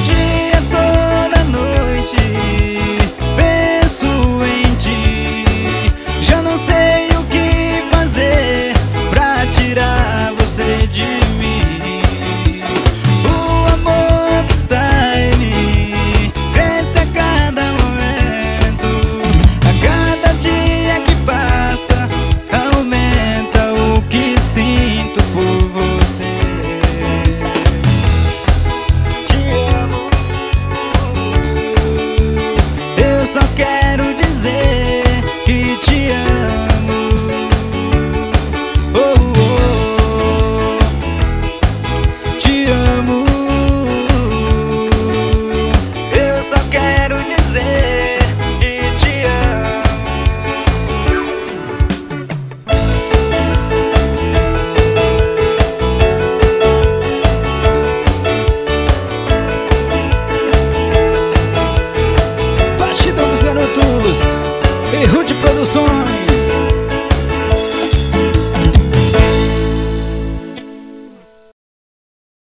dia, toda noite penso em ti. Já não sei o que fazer pra tirar você de mim. O amor que está em mim cresce a cada momento. A cada dia que passa aumenta o que sinto por você. Te amo, eu só quero